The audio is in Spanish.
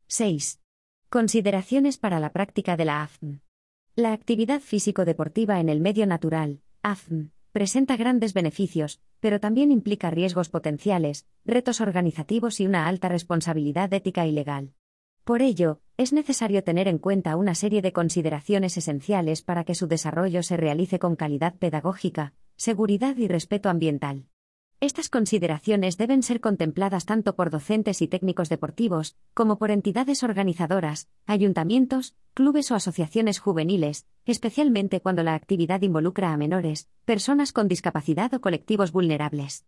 6. Consideraciones para la práctica de la AFM. La actividad físico-deportiva en el medio natural, AFM, presenta grandes beneficios, pero también implica riesgos potenciales, retos organizativos y una alta responsabilidad ética y legal. Por ello, es necesario tener en cuenta una serie de consideraciones esenciales para que su desarrollo se realice con calidad pedagógica, seguridad y respeto ambiental. Estas consideraciones deben ser contempladas tanto por docentes y técnicos deportivos, como por entidades organizadoras, ayuntamientos, clubes o asociaciones juveniles, especialmente cuando la actividad involucra a menores, personas con discapacidad o colectivos vulnerables.